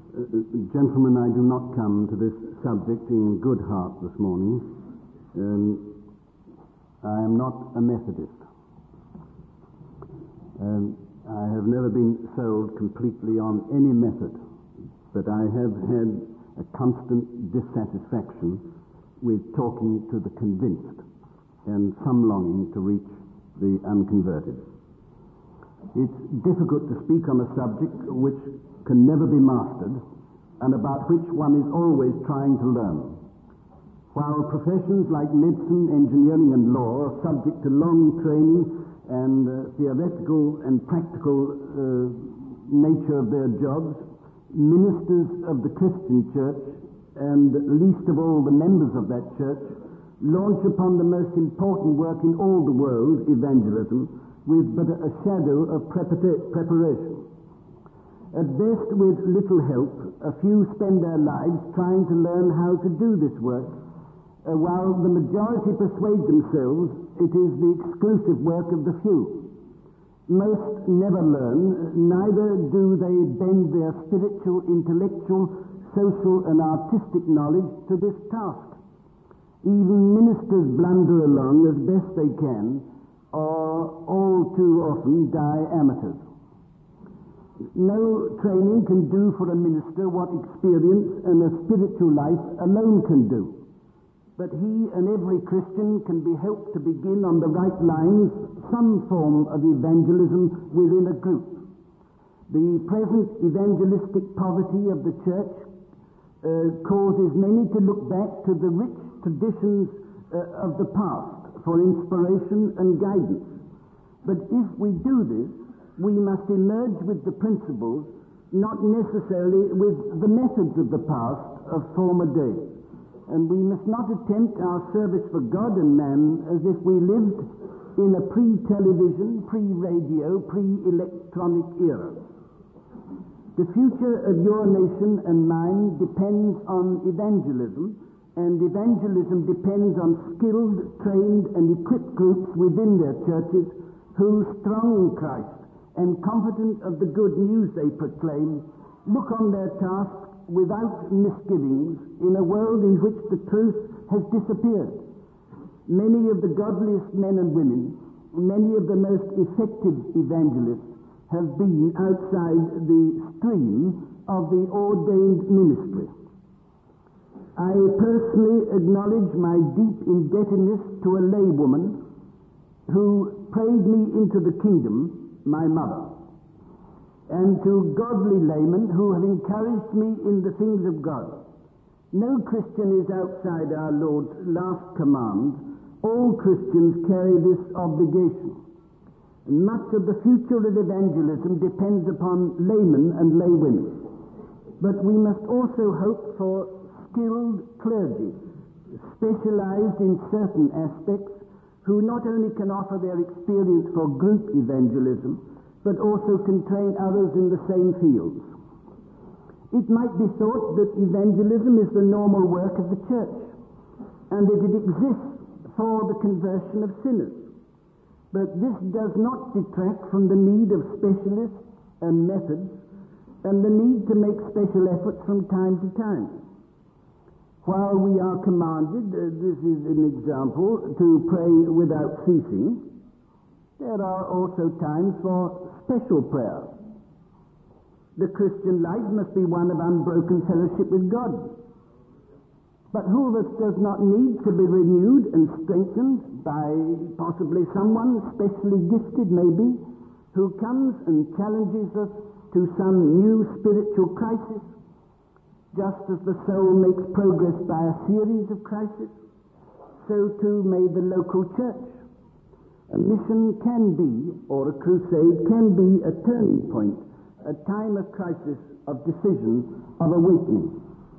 Gentlemen, I do not come to this subject in good heart this morning. I am not a Methodist. I have never been sold completely on any method, but I have had a constant dissatisfaction with talking to the convinced and some longing to reach the unconverted. It's difficult to speak on a subject which can never be mastered and about which one is always trying to learn. While professions like medicine, engineering and law are subject to long training and theoretical and practical nature of their jobs, ministers of the Christian church, and least of all the members of that church, launch upon the most important work in all the world, evangelism, with but a shadow of preparation. At best, with little help, a few spend their lives trying to learn how to do this work, while the majority persuade themselves it is the exclusive work of the few. Most never learn, neither do they bend their spiritual, intellectual, social and artistic knowledge to this task. Even ministers blunder along as best they can, or all too often die amateurs. No training can do for a minister what experience and a spiritual life alone can do. But he and every Christian can be helped to begin on the right lines some form of evangelism within a group. The present evangelistic poverty of the church causes many to look back to the rich traditions of the past for inspiration and guidance. But if we do this, we must emerge with the principles, not necessarily with the methods of the past of former days. And we must not attempt our service for God and man as if we lived in a pre-television, pre-radio, pre-electronic era. The future of your nation and mine depends on evangelism, and evangelism depends on skilled, trained, and equipped groups within their churches who, strong in Christ and confident of the good news they proclaim, look on their task without misgivings in a world in which the truth has disappeared. Many of the godliest men and women, many of the most effective evangelists have been outside the stream of the ordained ministry. I personally acknowledge my deep indebtedness to a laywoman who prayed me into the kingdom, my mother, and to godly laymen who have encouraged me in the things of God. No Christian is outside our Lord's last command. All Christians carry this obligation. And much of the future of evangelism depends upon laymen and laywomen. But we must also hope for skilled clergy, specialized in certain aspects, who not only can offer their experience for group evangelism, but also can train others in the same fields. It might be thought that evangelism is the normal work of the church, and that it exists for the conversion of sinners. But this does not detract from the need of specialists and methods, and the need to make special efforts from time to time. While we are commanded, this is an example, to pray without ceasing, there are also times for special prayer. The Christian life must be one of unbroken fellowship with God. But who of us does not need to be renewed and strengthened by possibly someone specially gifted, maybe, who comes and challenges us to some new spiritual crisis? Just as the soul makes progress by a series of crises, so too may the local church. A mission can be, or a crusade can be, a turning point, a time of crisis, of decision, of awakening.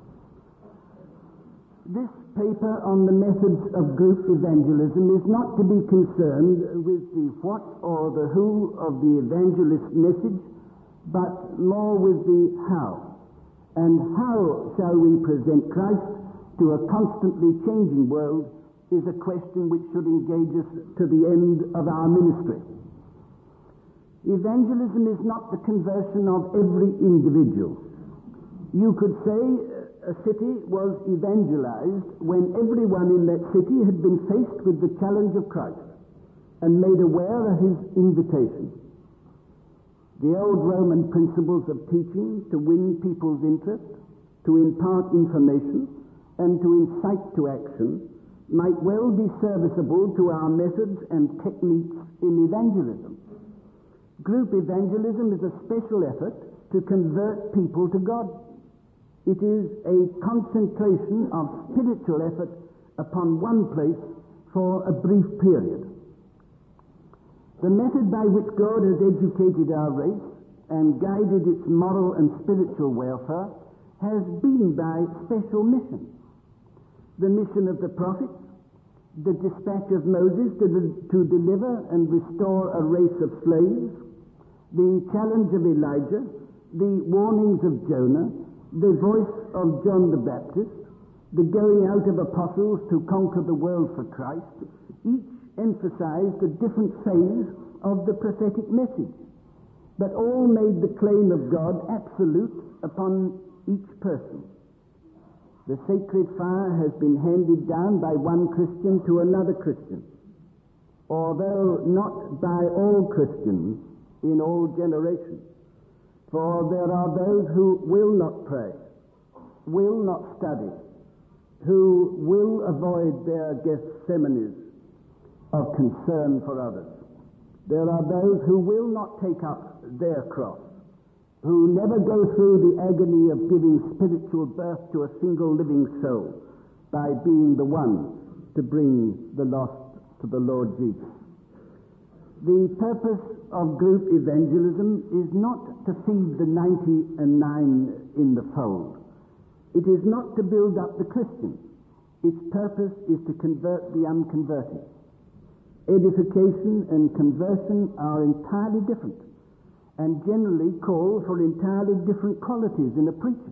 This paper on the methods of group evangelism is not to be concerned with the what or the who of the evangelist's message, but more with the how. And how shall we present Christ to a constantly changing world is a question which should engage us to the end of our ministry. Evangelism is not the conversion of every individual. You could say a city was evangelized when everyone in that city had been faced with the challenge of Christ and made aware of his invitation. The old Roman principles of teaching to win people's interest, to impart information, and to incite to action might well be serviceable to our methods and techniques in evangelism. Group evangelism is a special effort to convert people to God. It is a concentration of spiritual effort upon one place for a brief period. The method by which God has educated our race and guided its moral and spiritual welfare has been by special missions. The mission of the prophets, the dispatch of Moses to deliver and restore a race of slaves, the challenge of Elijah, the warnings of Jonah, the voice of John the Baptist, the going out of apostles to conquer the world for Christ, each emphasized a different phase of the prophetic message, but all made the claim of God absolute upon each person. The sacred fire has been handed down by one Christian to another Christian, although not by all Christians in all generations. For there are those who will not pray, will not study, who will avoid their Gethsemanes of concern for others. There are those who will not take up their cross, who never go through the agony of giving spiritual birth to a single living soul by being the one to bring the lost to the Lord Jesus. The purpose of group evangelism is not to feed the 99 in the fold. It is not to build up the Christians. Its purpose is to convert the unconverted. Edification and conversion are entirely different and generally call for entirely different qualities in a preacher.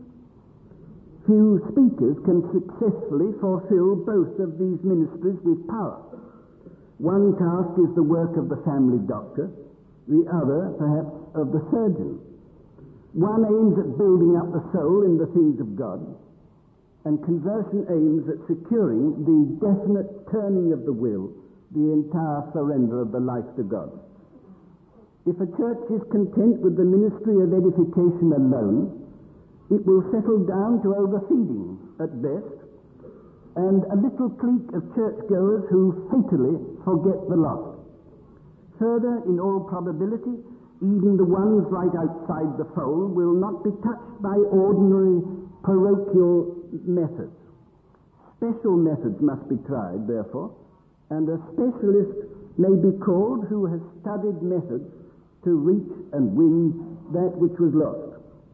Few speakers can successfully fulfill both of these ministries with power. One task is the work of the family doctor, the other, perhaps, of the surgeon. One aims at building up the soul in the things of God, and conversion aims at securing the definite turning of the will, the entire surrender of the life to God. If a church is content with the ministry of edification alone, it will settle down to overfeeding at best, and a little clique of churchgoers who fatally forget the lost. Further, in all probability, even the ones right outside the fold will not be touched by ordinary parochial methods. Special methods must be tried, therefore, and a specialist may be called who has studied methods to reach and win that which was lost.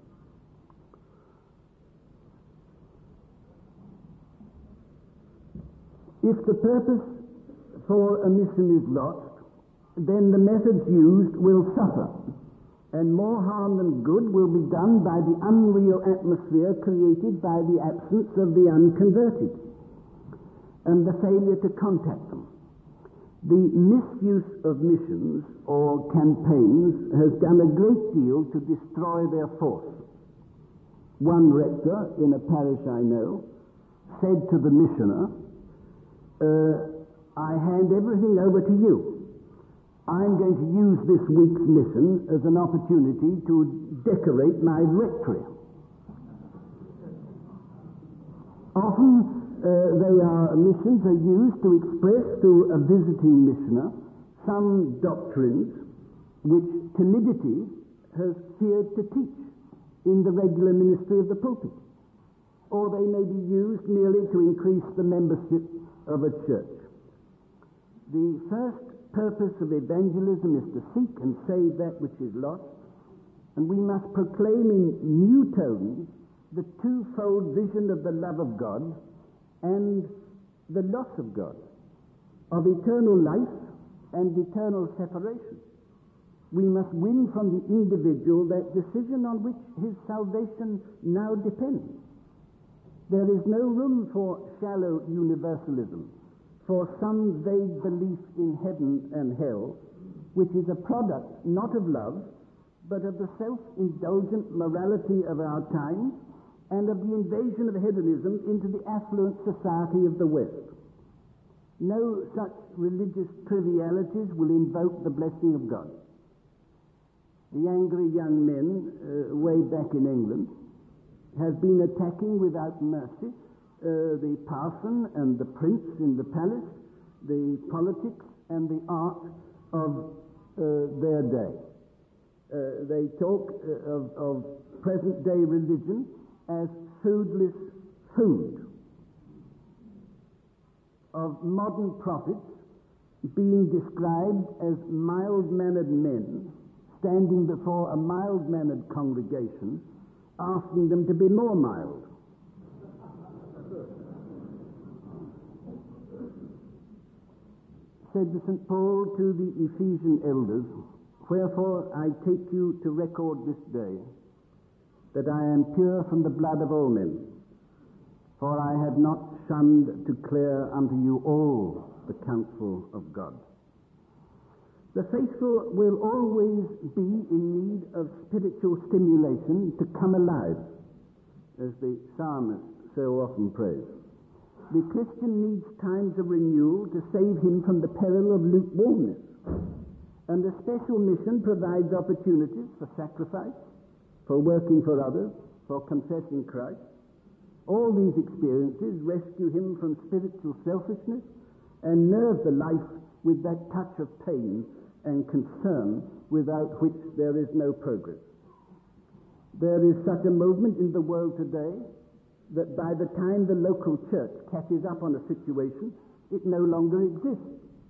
If the purpose for a mission is lost, then the methods used will suffer, and more harm than good will be done by the unreal atmosphere created by the absence of the unconverted and the failure to contact them. The misuse of missions or campaigns has done a great deal to destroy their force. One rector in a parish I know said to the missioner, I hand everything over to you. I'm going to use this week's mission as an opportunity to decorate my rectory. Often missions are used to express to a visiting missioner some doctrines which timidity has feared to teach in the regular ministry of the pulpit. Or they may be used merely to increase the membership of a church. The first purpose of evangelism is to seek and save that which is lost, and we must proclaim in new tones the twofold vision of the love of God and the loss of God, of eternal life and eternal separation. We must win from the individual that decision on which his salvation now depends. There is no room for shallow universalism, for some vague belief in heaven and hell, which is a product not of love, but of the self-indulgent morality of our time and of the invasion of hedonism into the affluent society of the West. No such religious trivialities will invoke the blessing of God. The angry young men, way back in England, have been attacking without mercy the parson and the prince in the palace, the politics and the art of their day. They talk of present-day religion as foodless food, of modern prophets being described as mild-mannered men standing before a mild-mannered congregation, asking them to be more mild. Said St. Paul to the Ephesian elders, "Wherefore I take you to record this day, that I am pure from the blood of all men, for I have not shunned to declare unto you all the counsel of God." The faithful will always be in need of spiritual stimulation to come alive, as the psalmist so often prays. The Christian needs times of renewal to save him from the peril of lukewarmness, and the special mission provides opportunities for sacrifice, for working for others, for confessing Christ. All these experiences rescue him from spiritual selfishness and nerve the life with that touch of pain and concern without which there is no progress. There is such a movement in the world today that by the time the local church catches up on a situation, it no longer exists.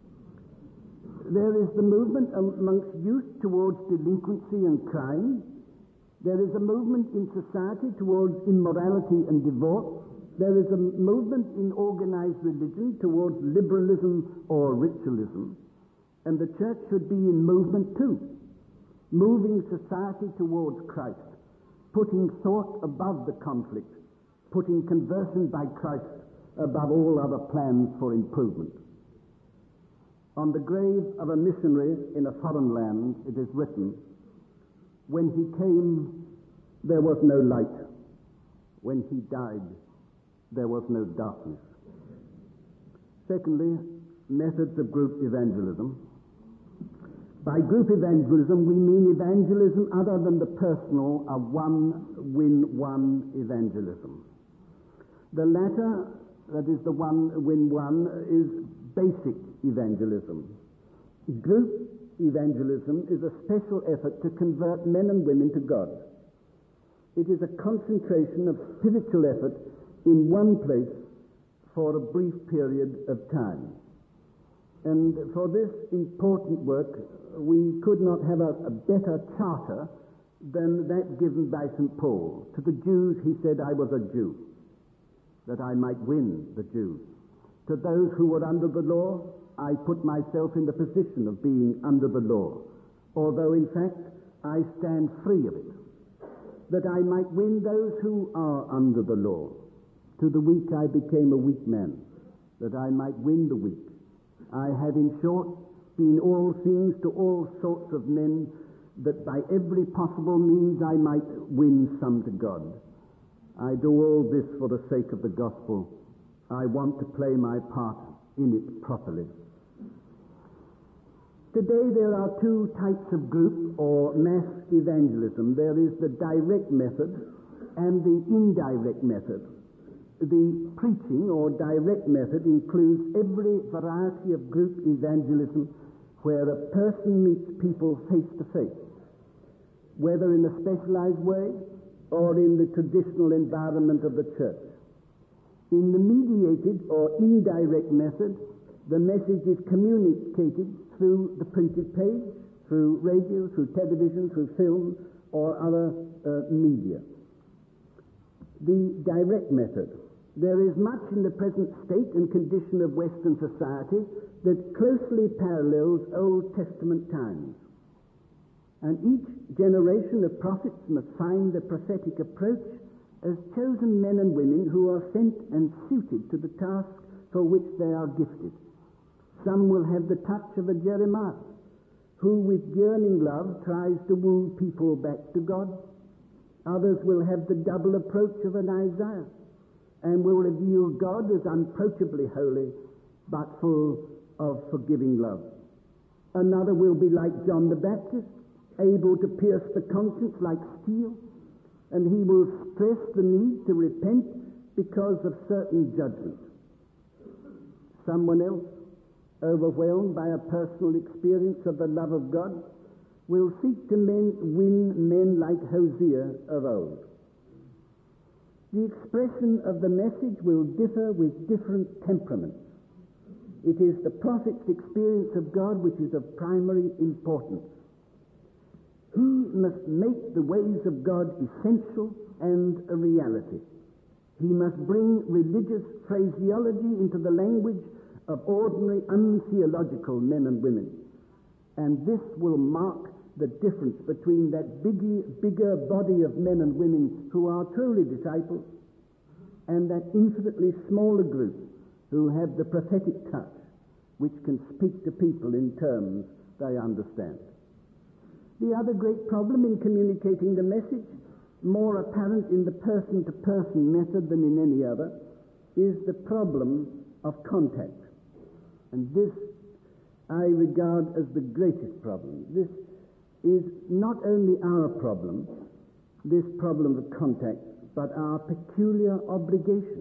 There is the movement amongst youth towards delinquency and crime. There is a movement in society towards immorality and divorce. There is a movement in organized religion towards liberalism or ritualism. And the church should be in movement too, moving society towards Christ, putting thought above the conflict, putting conversion by Christ above all other plans for improvement. On the grave of a missionary in a foreign land, it is written, "When he came, there was no light. When he died, there was no darkness." Secondly, methods of group evangelism. By group evangelism, we mean evangelism other than the personal, a one-win-one evangelism. The latter, that is the one-win-one, is basic evangelism. Group evangelism is a special effort to convert men and women to God. It is a concentration of spiritual effort in one place for a brief period of time. And for this important work, we could not have a better charter than that given by St. Paul. To the Jews he said, "I was a Jew, that I might win the Jews." To those who were under the law, I put myself in the position of being under the law, although in fact I stand free of it, that I might win those who are under the law. To the weak I became a weak man, that I might win the weak. I have, in short, been all things to all sorts of men, that by every possible means I might win some to God. I do all this for the sake of the gospel. I want to play my part in it properly. Today there are two types of group or mass evangelism. There is the direct method and the indirect method. The preaching or direct method includes every variety of group evangelism where a person meets people face to face, whether in a specialized way or in the traditional environment of the church. In the mediated or indirect method, the message is communicated through the printed page, through radio, through television, through film, or other media. The direct method. There is much in the present state and condition of Western society that closely parallels Old Testament times. And each generation of prophets must find the prophetic approach as chosen men and women who are sent and suited to the task for which they are gifted. Some will have the touch of a Jeremiah, who with yearning love tries to woo people back to God. Others will have the double approach of an Isaiah and will review God as unapproachably holy but full of forgiving love. Another will be like John the Baptist, able to pierce the conscience like steel, and he will stress the need to repent because of certain judgment. Someone else, overwhelmed by a personal experience of the love of God, will seek to win men like Hosea of old. The expression of the message will differ with different temperaments. It is the prophet's experience of God which is of primary importance. He must make the ways of God essential and a reality. He must bring religious phraseology into the language of ordinary, untheological men and women. And this will mark the difference between that bigger body of men and women who are truly disciples and that infinitely smaller group who have the prophetic touch which can speak to people in terms they understand. The other great problem in communicating the message, more apparent in the person-to-person method than in any other, is the problem of contact. And this I regard as the greatest problem. This is not only our problem, this problem of contact, but our peculiar obligation.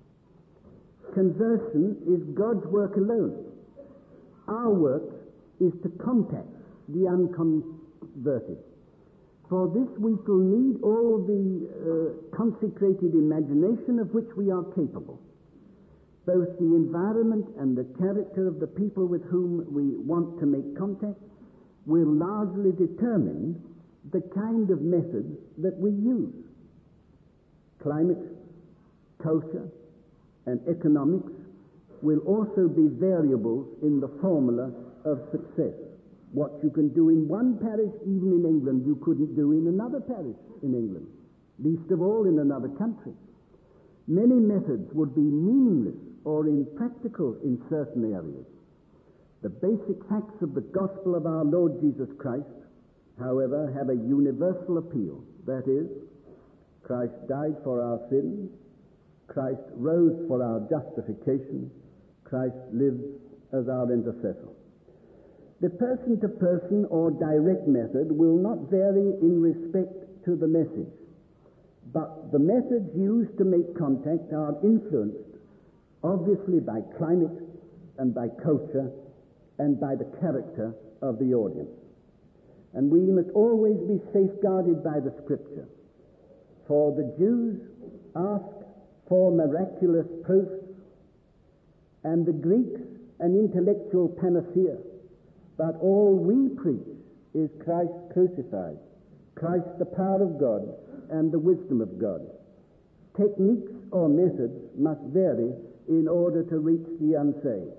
Conversion is God's work alone. Our work is to contact the unconverted. For this we shall need all the consecrated imagination of which we are capable. Both the environment and the character of the people with whom we want to make contact will largely determine the kind of methods that we use. Climate, culture, and economics will also be variables in the formula of success. What you can do in one parish, even in England, you couldn't do in another parish in England, least of all in another country. Many methods would be meaningless or impractical in certain areas. The basic facts of the gospel of our Lord Jesus Christ, however, have a universal appeal. That is, Christ died for our sins, Christ rose for our justification, Christ lives as our intercessor. The person-to-person or direct method will not vary in respect to the message, but the methods used to make contact are influenced obviously by climate and by culture and by the character of the audience. And we must always be safeguarded by the Scripture. For the Jews ask for miraculous proofs, and the Greeks an intellectual panacea. But all we preach is Christ crucified, Christ the power of God and the wisdom of God. Techniques or methods must vary in order to reach the unsaved.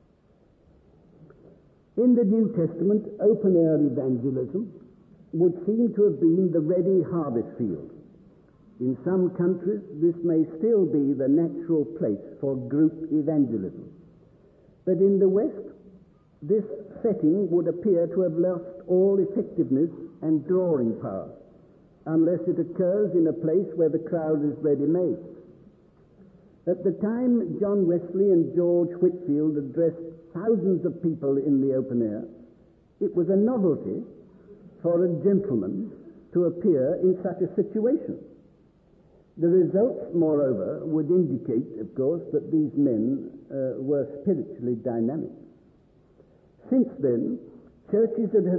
In the New Testament, open-air evangelism would seem to have been the ready harvest field. In some countries, this may still be the natural place for group evangelism. But in the West, this setting would appear to have lost all effectiveness and drawing power, unless it occurs in a place where the crowd is ready-made. At the time John Wesley and George Whitefield addressed thousands of people in the open air, it was a novelty for a gentleman to appear in such a situation. The results, moreover, would indicate, of course, that these men were spiritually dynamic. Since then, churches that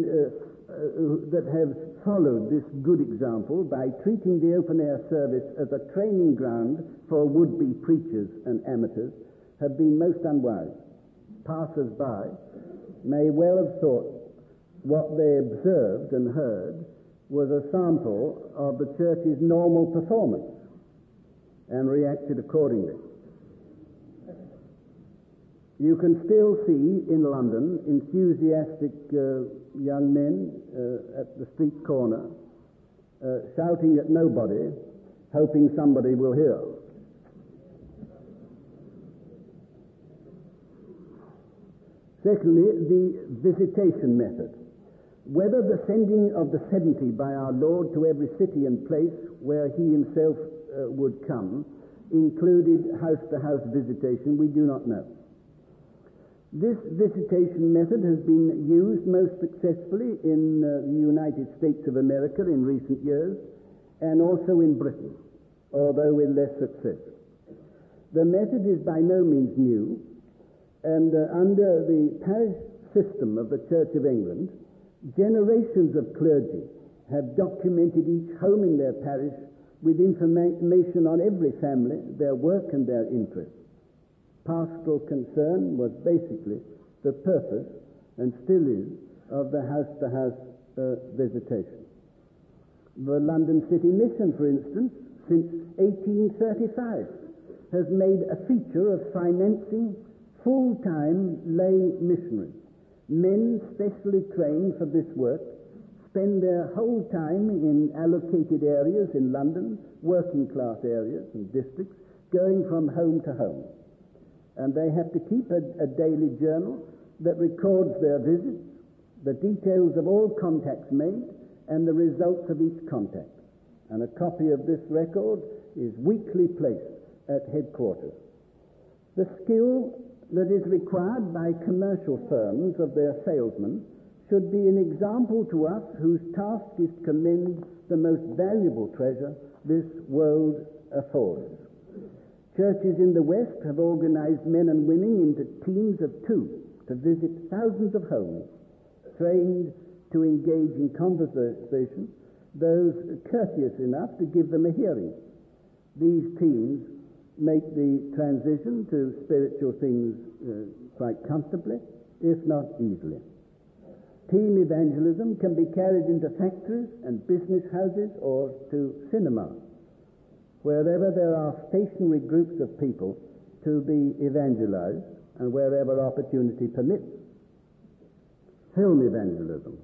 have followed this good example by treating the open-air service as a training ground for would-be preachers and amateurs have been most unwise. Passers-by may well have thought what they observed and heard was a sample of the church's normal performance and reacted accordingly. You can still see in London enthusiastic young men at the street corner shouting at nobody, hoping somebody will hear. Secondly, the visitation method. Whether the sending of the 70 by our Lord to every city and place where he himself would come included house-to-house visitation, we do not know. This visitation method has been used most successfully in the United States of America in recent years, and also in Britain, although with less success. The method is by no means new, and under the parish system of the Church of England, generations of clergy have documented each home in their parish with information on every family, their work and their interests. Pastoral concern was basically the purpose, and still is, of the house-to-house visitation. The London City Mission, for instance, since 1835, has made a feature of financing full-time lay missionaries. Men specially trained for this work spend their whole time in allocated areas in London, working-class areas and districts, going from home to home. And they have to keep a daily journal that records their visits, the details of all contacts made, and the results of each contact. And a copy of this record is weekly placed at headquarters. The skill that is required by commercial firms of their salesmen should be an example to us whose task is to commend the most valuable treasure this world affords. Churches in the West have organized men and women into teams of 2 to visit thousands of homes, trained to engage in conversation, those courteous enough to give them a hearing. These teams make the transition to spiritual things quite comfortably, if not easily. Team evangelism can be carried into factories and business houses or to cinemas, wherever there are stationary groups of people to be evangelized and wherever opportunity permits. Film evangelism.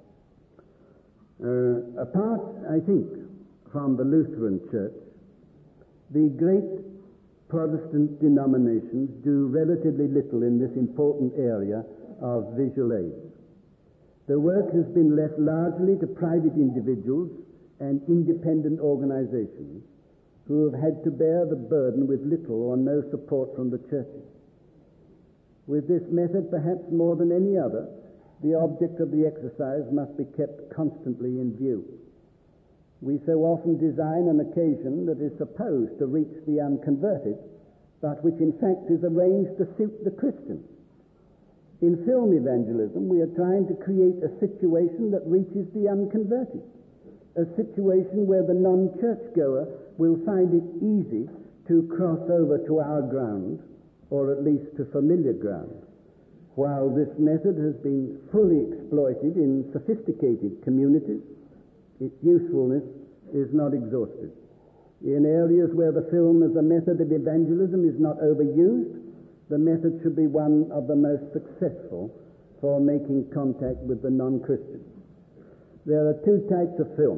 Apart, I think, from the Lutheran Church, the great Protestant denominations do relatively little in this important area of visual aids. The work has been left largely to private individuals and independent organizations who have had to bear the burden with little or no support from the churches. With this method, perhaps more than any other, the object of the exercise must be kept constantly in view. We so often design an occasion that is supposed to reach the unconverted, but which in fact is arranged to suit the Christian. In film evangelism, we are trying to create a situation that reaches the unconverted, a situation where the non-churchgoer will find it easy to cross over to our ground, or at least to familiar ground. While this method has been fully exploited in sophisticated communities, its usefulness is not exhausted. In areas where the film as a method of evangelism is not overused, the method should be one of the most successful for making contact with the non-Christians. There are 2 types of film.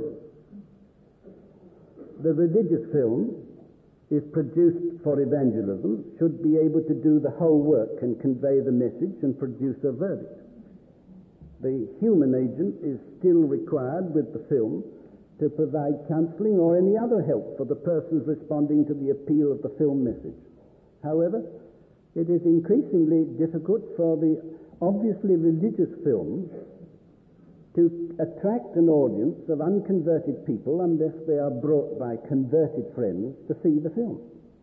The religious film, if produced for evangelism, should be able to do the whole work and convey the message and produce a verdict. The human agent is still required with the film to provide counseling or any other help for the persons responding to the appeal of the film message. However, it is increasingly difficult for the obviously religious film to attract an audience of unconverted people unless they are brought by converted friends to see the film.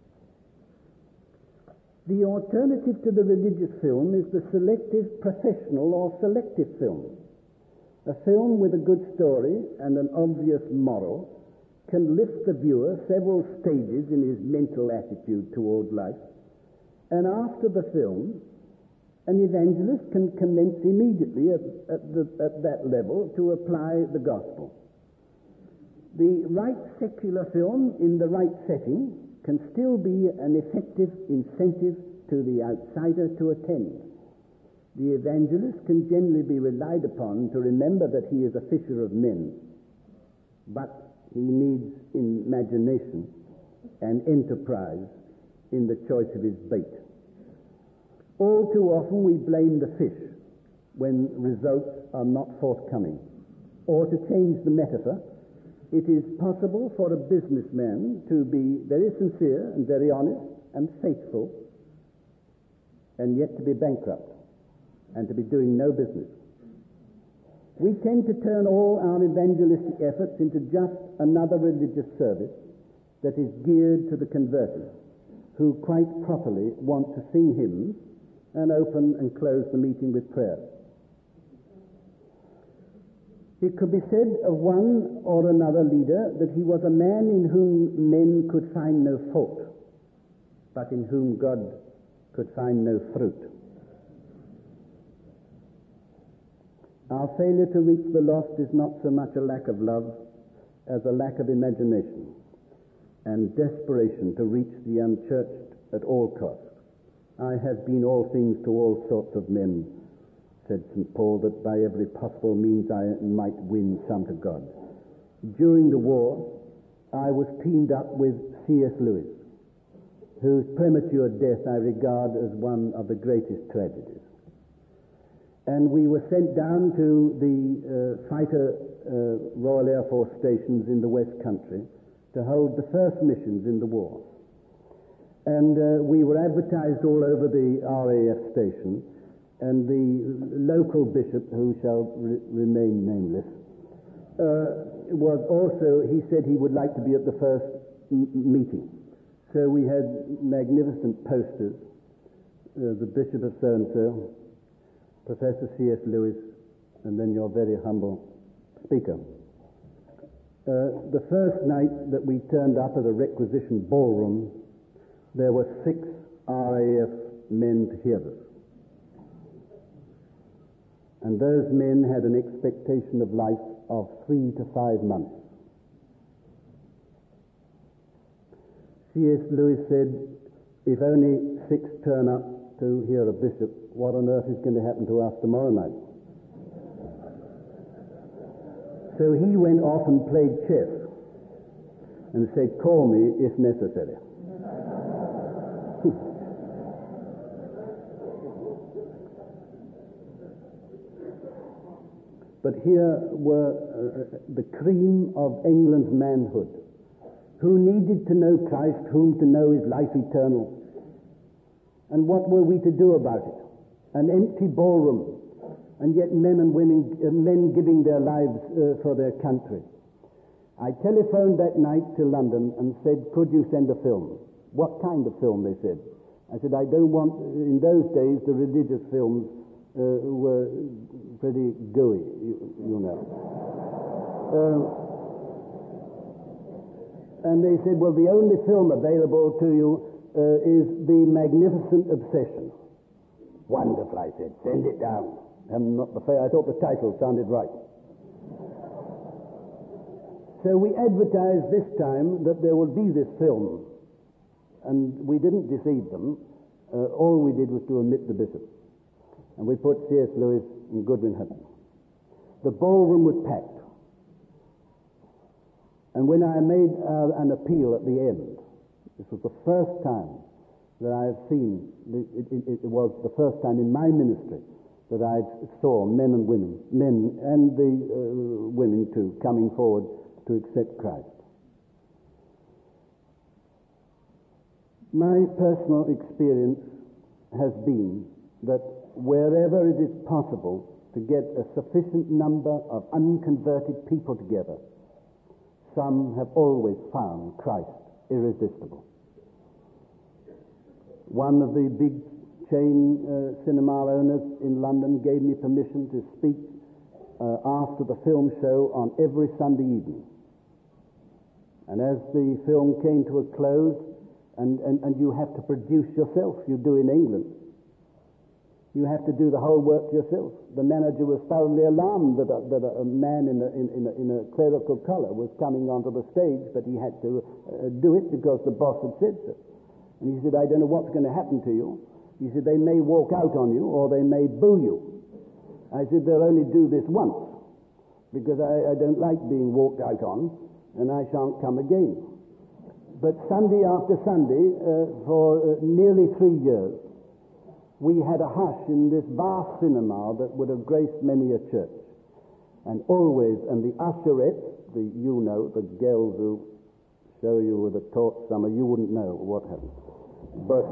The alternative to the religious film is the selective professional or selective film. A film with a good story and an obvious moral can lift the viewer several stages in his mental attitude toward life, and after the film, an evangelist can commence immediately at that level to apply the gospel. The right secular film in the right setting can still be an effective incentive to the outsider to attend. The evangelist can generally be relied upon to remember that he is a fisher of men, but he needs imagination and enterprise in the choice of his bait. All too often we blame the fish when results are not forthcoming. Or to change the metaphor, it is possible for a businessman to be very sincere and very honest and faithful, and yet to be bankrupt and to be doing no business. We tend to turn all our evangelistic efforts into just another religious service that is geared to the converted, who quite properly want to sing hymns and open and close the meeting with prayer. It could be said of one or another leader that he was a man in whom men could find no fault, but in whom God could find no fruit. Our failure to reach the lost is not so much a lack of love as a lack of imagination and desperation to reach the unchurched at all costs. I have been all things to all sorts of men, said St. Paul, that by every possible means I might win some to God. During the war, I was teamed up with C.S. Lewis, whose premature death I regard as one of the greatest tragedies. And we were sent down to the fighter Royal Air Force stations in the West Country to hold the first missions in the war. And we were advertised all over the RAF station, and the local bishop, who shall remain nameless, was also, he said he would like to be at the first meeting. So we had magnificent posters, the Bishop of so-and-so, Professor C.S. Lewis, and then your very humble speaker. The first night that we turned up at a requisition ballroom, there were 6 RAF men to hear us. And those men had an expectation of life of 3 to 5 months. C.S. Lewis said, if only 6 turn up to hear a bishop, what on earth is going to happen to us tomorrow night? So he went off and played chess and said, call me if necessary. But here were the cream of England's manhood, who needed to know Christ, whom to know is life eternal. And what were we to do about it? An empty ballroom, and yet men and women, men giving their lives for their country. I telephoned that night to London and said, could you send a film? What kind of film, they said. I said, I don't want, in those days the religious films were pretty gooey, you know. And they said, well, the only film available to you is The Magnificent Obsession. Wonderful, I said. Send it down. I thought the title sounded right. So we advertised this time that there would be this film, and we didn't deceive them. All we did was to omit the bishop. And we put C.S. Lewis and Goodwin Hutton. The ballroom was packed. And when I made an appeal at the end, this was the first time that I have seen, it was the first time in my ministry that I saw men and women, men and the women too, coming forward to accept Christ. My personal experience has been that wherever it is possible to get a sufficient number of unconverted people together, some have always found Christ irresistible. One of the big chain cinema owners in London gave me permission to speak after the film show on every Sunday evening. And as the film came to a close, and you have to produce yourself, you do in England, you have to do the whole work yourself. The manager was thoroughly alarmed that a man in a clerical collar was coming onto the stage, but he had to do it because the boss had said so. And he said, I don't know what's going to happen to you. He said, they may walk out on you or they may boo you. I said, they'll only do this once because I don't like being walked out on and I shan't come again. But Sunday after Sunday, for nearly 3 years, we had a hush in this vast cinema that would have graced many a church. And always, and the usherettes, the girls who show you with a torch somewhere, you wouldn't know what happened. But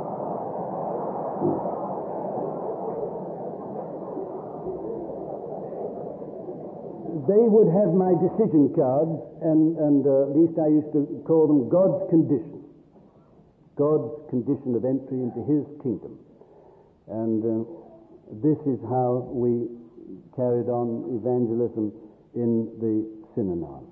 they would have my decision cards, and at least I used to call them God's condition. God's condition of entry into His kingdom. And this is how we carried on evangelism in the synagogue.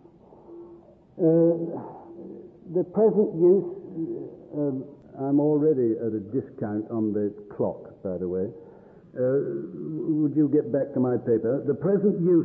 The present use, I'm already at a discount on the clock, by the way. Would you get back to my paper? The present use,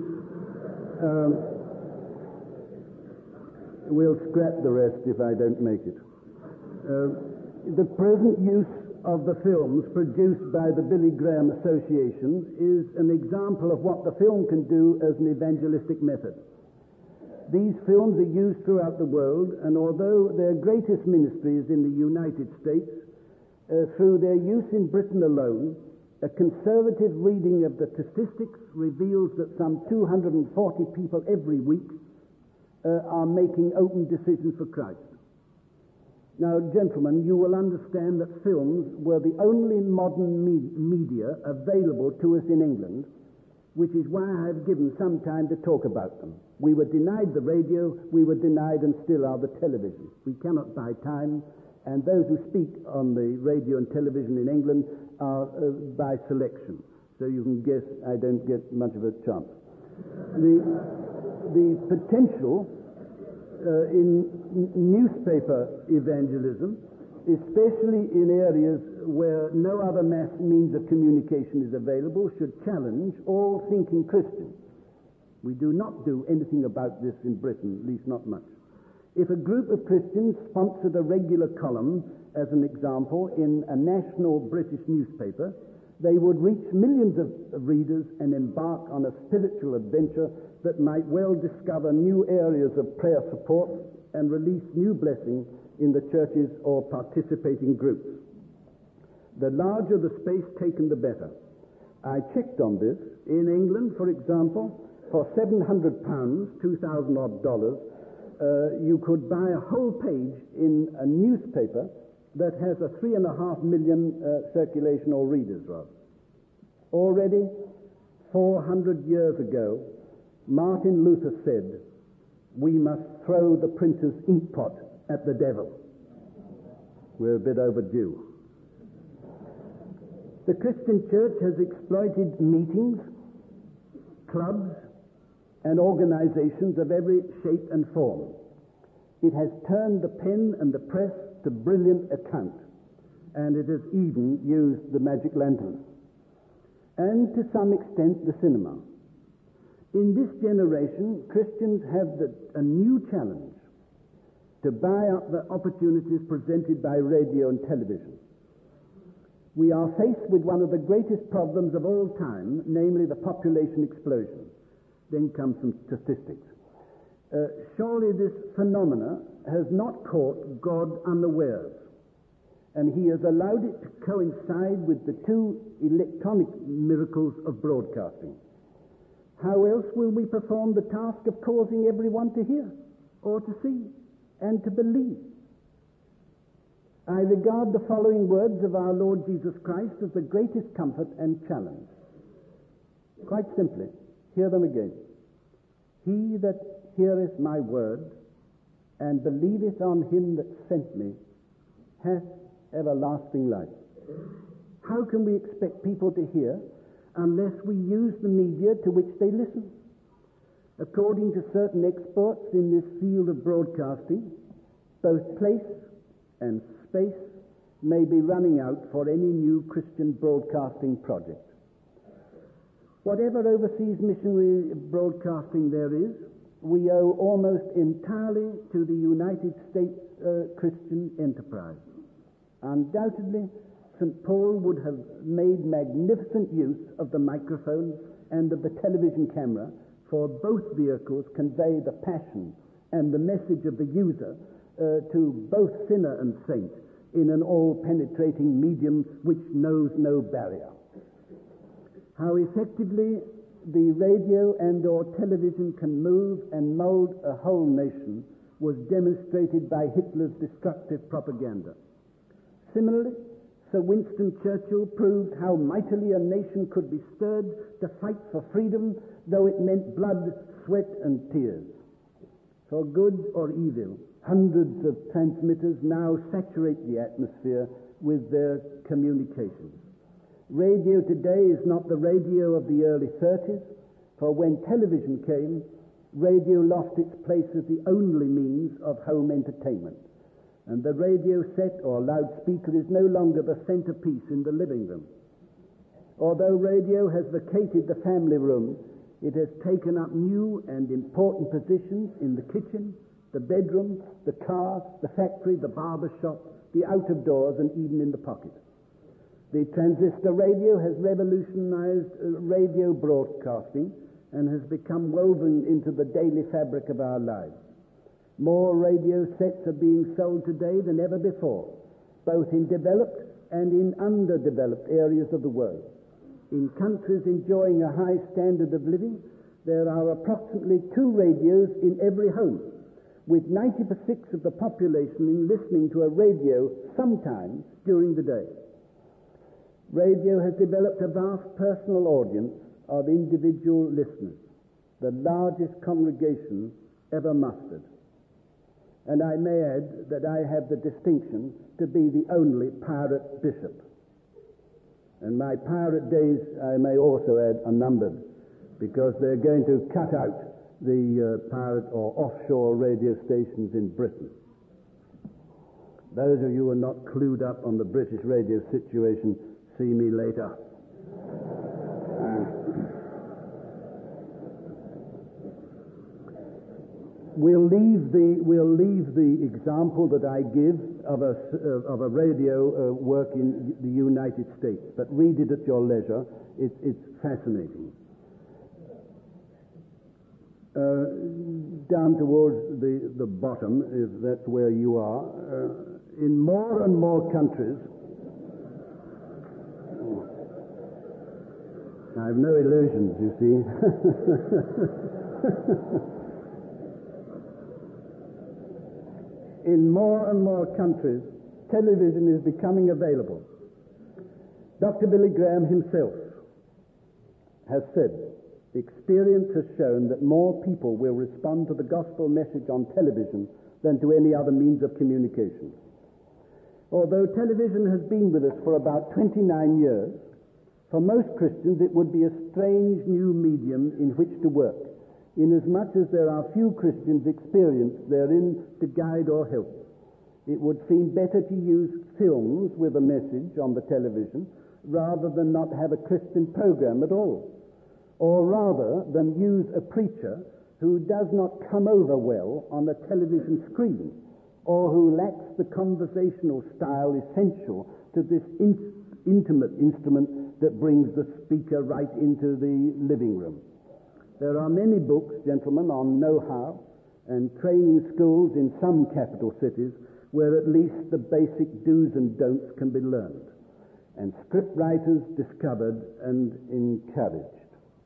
we'll scrap the rest if I don't make it. The present use of the films produced by the Billy Graham Association is an example of what the film can do as an evangelistic method. These films are used throughout the world, and although their greatest ministry is in the United States, through their use in Britain alone, a conservative reading of the statistics reveals that some 240 people every week are making open decisions for Christ. Now, gentlemen, you will understand that films were the only modern media available to us in England, which is why I have given some time to talk about them. We were denied the radio, we were denied and still are the television. We cannot buy time, and those who speak on the radio and television in England are by selection. So you can guess I don't get much of a chance. The potential in newspaper evangelism, especially in areas where no other mass means of communication is available, should challenge all thinking Christians. We do not do anything about this in Britain, at least not much. If a group of Christians sponsored a regular column, as an example, in a national British newspaper, they would reach millions of readers and embark on a spiritual adventure that might well discover new areas of prayer support and release new blessing in the churches or participating groups. The larger the space taken, the better. I checked on this. In England, for example, for £700, $2,000 odd, you could buy a whole page in a newspaper that has a 3.5 million circulation or readers, rather. Already, 400 years ago, Martin Luther said, "We must throw the printer's inkpot at the devil." We're a bit overdue. The Christian church has exploited meetings, clubs, and organizations of every shape and form. It has turned the pen and the press to brilliant account, and it has even used the magic lantern, and to some extent the cinema. In this generation, Christians have a new challenge to buy up the opportunities presented by radio and television. We are faced with one of the greatest problems of all time, namely the population explosion. Then comes some statistics. Surely this phenomena has not caught God unawares, and He has allowed it to coincide with the two electronic miracles of broadcasting. How else will we perform the task of causing everyone to hear, or to see, and to believe? I regard the following words of our Lord Jesus Christ as the greatest comfort and challenge. Quite simply, hear them again. He that heareth my word and believeth on him that sent me hath everlasting life. How can we expect people to hear unless we use the media to which they listen? According to certain experts in this field of broadcasting, both place and space may be running out for any new Christian broadcasting project. Whatever overseas missionary broadcasting there is, we owe almost entirely to the United States Christian enterprise. Undoubtedly, St. Paul would have made magnificent use of the microphone and of the television camera, for both vehicles convey the passion and the message of the user to both sinner and saint in an all-penetrating medium which knows no barrier. How effectively the radio and or television can move and mold a whole nation was demonstrated by Hitler's destructive propaganda. Similarly, Sir Winston Churchill proved how mightily a nation could be stirred to fight for freedom, though it meant blood, sweat, and tears. For good or evil, hundreds of transmitters now saturate the atmosphere with their communications. Radio today is not the radio of the early 30s, for when television came, radio lost its place as the only means of home entertainment. And the radio set or loudspeaker is no longer the centerpiece in the living room. Although radio has vacated the family room, it has taken up new and important positions in the kitchen, the bedroom, the car, the factory, the barber shop, the out of doors, and even in the pocket. The transistor radio has revolutionized radio broadcasting and has become woven into the daily fabric of our lives. More radio sets are being sold today than ever before, both in developed and in underdeveloped areas of the world. In countries enjoying a high standard of living, there are approximately 2 radios in every home, with 96% of the population listening to a radio sometime during the day. Radio has developed a vast personal audience of individual listeners, the largest congregation ever mustered. And I may add that I have the distinction to be the only pirate bishop. And my pirate days, I may also add, are numbered, because they're going to cut out the pirate or offshore radio stations in Britain. Those of you who are not clued up on the British radio situation, see me later. We'll leave the example that I give of a radio work in the United States, but read it at your leisure. It's fascinating. Down towards the bottom, if that's where you are, in more and more countries. I have no illusions, you see. In more and more countries, television is becoming available. Dr. Billy Graham himself has said, experience has shown that more people will respond to the gospel message on television than to any other means of communication. Although television has been with us for about 29 years, for most Christians it would be a strange new medium in which to work, inasmuch as there are few Christians experienced therein to guide or help. It would seem better to use films with a message on the television rather than not have a Christian program at all, or rather than use a preacher who does not come over well on a television screen, or who lacks the conversational style essential to this intimate instrument that brings the speaker right into the living room. There are many books, gentlemen, on know-how and training schools in some capital cities where at least the basic do's and don'ts can be learned, and script writers discovered and encouraged.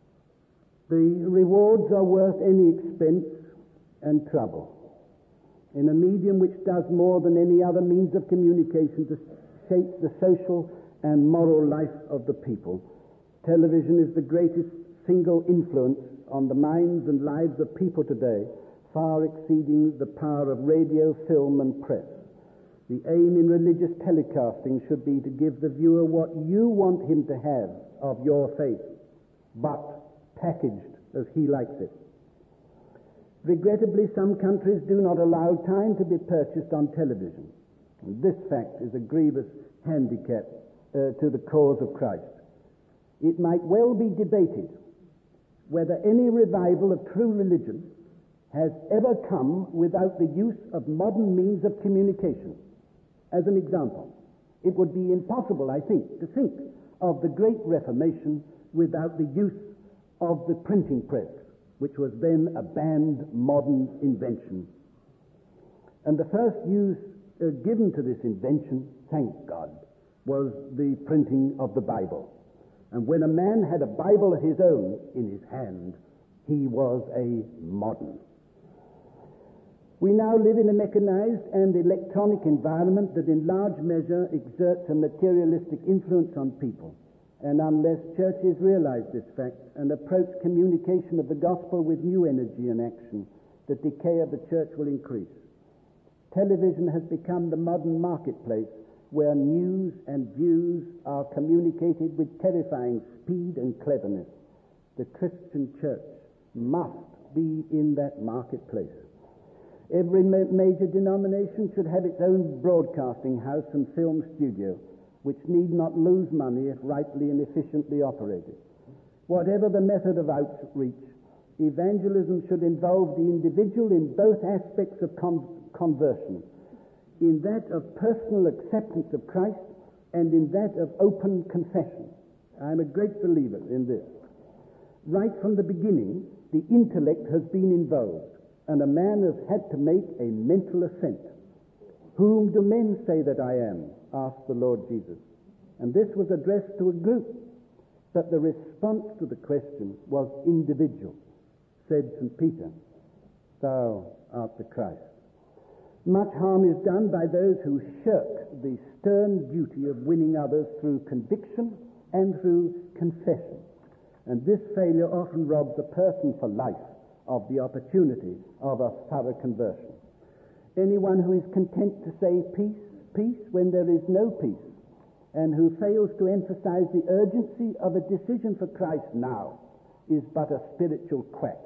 The rewards are worth any expense and trouble. In a medium which does more than any other means of communication to shape the social and moral life of the people, television is the greatest single influence on the minds and lives of people today, far exceeding the power of radio, film, and press. The aim in religious telecasting should be to give the viewer what you want him to have of your faith, but packaged as he likes it. Regrettably, some countries do not allow time to be purchased on television. And this fact is a grievous handicap to the cause of Christ. It might well be debated whether any revival of true religion has ever come without the use of modern means of communication. As an example, it would be impossible, I think, to think of the Great Reformation without the use of the printing press, which was then a banned modern invention. And the first use given to this invention, thank God, was the printing of the Bible. And when a man had a Bible of his own in his hand, he was a modern. We now live in a mechanized and electronic environment that in large measure exerts a materialistic influence on people. And unless churches realize this fact and approach communication of the gospel with new energy and action, the decay of the church will increase. Television has become the modern marketplace where news and views are communicated with terrifying speed and cleverness. The Christian church must be in that marketplace. Every major denomination should have its own broadcasting house and film studio, which need not lose money if rightly and efficiently operated. Whatever the method of outreach, evangelism should involve the individual in both aspects of conversion, in that of personal acceptance of Christ and in that of open confession. I'm a great believer in this. Right from the beginning, the intellect has been involved, and a man has had to make a mental assent. Whom do men say that I am? Asked the Lord Jesus. And this was addressed to a group, but the response to the question was individual. Said St. Peter, "Thou art the Christ." Much harm is done by those who shirk the stern duty of winning others through conviction and through confession. And this failure often robs a person for life of the opportunity of a thorough conversion. Anyone who is content to say peace, peace, when there is no peace, and who fails to emphasize the urgency of a decision for Christ now, is but a spiritual quack.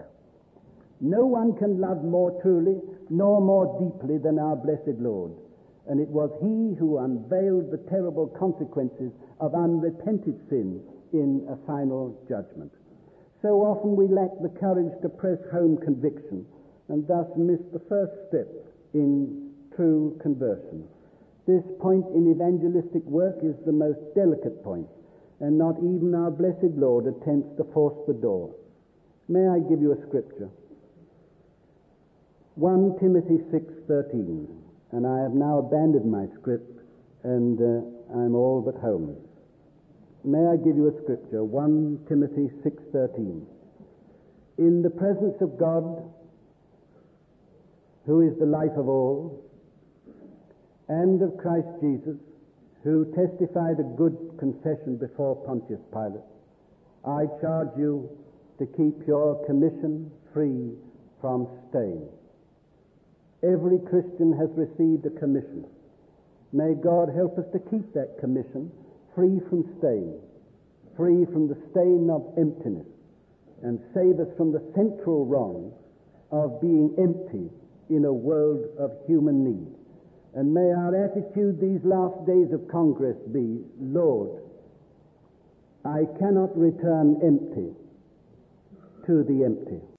No one can love more truly nor more deeply than our blessed Lord, and it was he who unveiled the terrible consequences of unrepented sin in a final judgment. So often we lack the courage to press home conviction and thus miss the first step in true conversion. This point in evangelistic work is the most delicate point, and not even our blessed Lord attempts to force the door. May I give you a scripture? 1 Timothy 6:13, and I have now abandoned my script, and I'm all but home. May I give you a scripture? 1 Timothy 6:13. In the presence of God, who is the life of all, and of Christ Jesus, who testified a good confession before Pontius Pilate, I charge you to keep your commission free from stain. Every Christian has received a commission. May God help us to keep that commission free from stain, free from the stain of emptiness, and save us from the central wrong of being empty in a world of human need. And may our attitude these last days of Congress be, Lord, I cannot return empty to the empty.